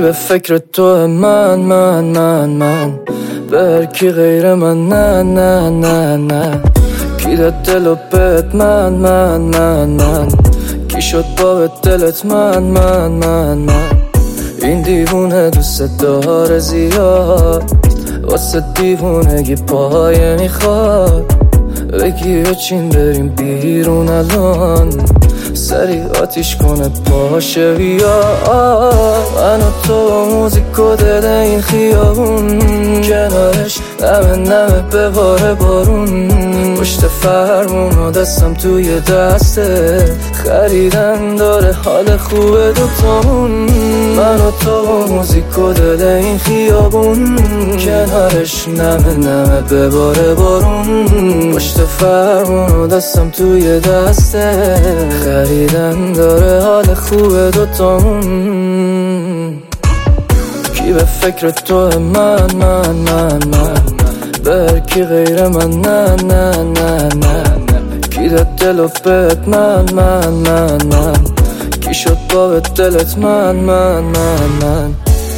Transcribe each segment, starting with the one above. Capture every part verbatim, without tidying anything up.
به فکر تو من من من من بر کی غیر من نه نه نه نه کی ده دل و بهت من من من من کی شد با دلت من من من من این دیوونه دوست داره زیاد واسه دیوونگی پایه میخواد بگی بچین بریم بیرون الان سری آتیش کنه پاشه بیا من و تو موزیک و دل این خیابون کنارش نمه نمه بباره بارون پشت فرمون و دستم توی دسته خریدن داره حال خوبه دوتامون من و تو موزیک و دل این خیابون کنارش نمه نمه بباره بارون پشت فرمون و دستم توی دسته خریدن داره حال خوبه دوتامون کی به فکر تو من من من من بر کی غیر من نه نه نه نه کی ده دل و بهت من من من من کی شد با دلت من من من من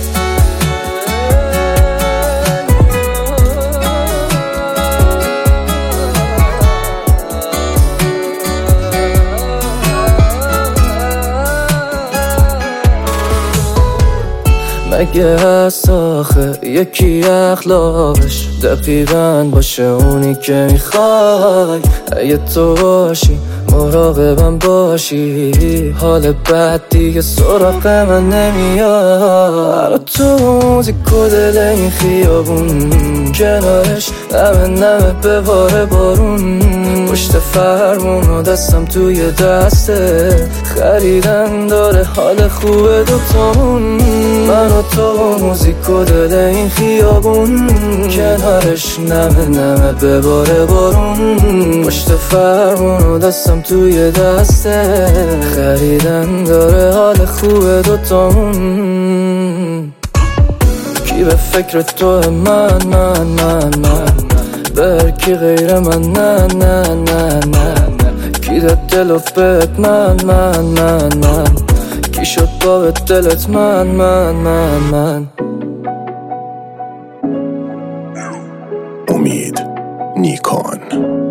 مگه هست آخه یکی اخلاقش دقیقاً باشه اونی که میخوای اگه تو باشی مراقبم باشی حال بد دیگه سراغ من نمیاد تو موزیک و دل این خیابون کنارش نمه نمه بباره بارون پشت فرمون و دستم توی دسته خریدن داره حال خوبه دوتامون من و تو موزیک و دل این خیابون کنارش نمه نمه بباره بارون پشت فرمون و دستم توی دسته خریدن داره حال خوبه دوتامون کی به فکر تو من من من من بر کی غیر من نه نه نه نه کی ده دل و بهت من من من من کی شد با دلت من من من من امید نیکان.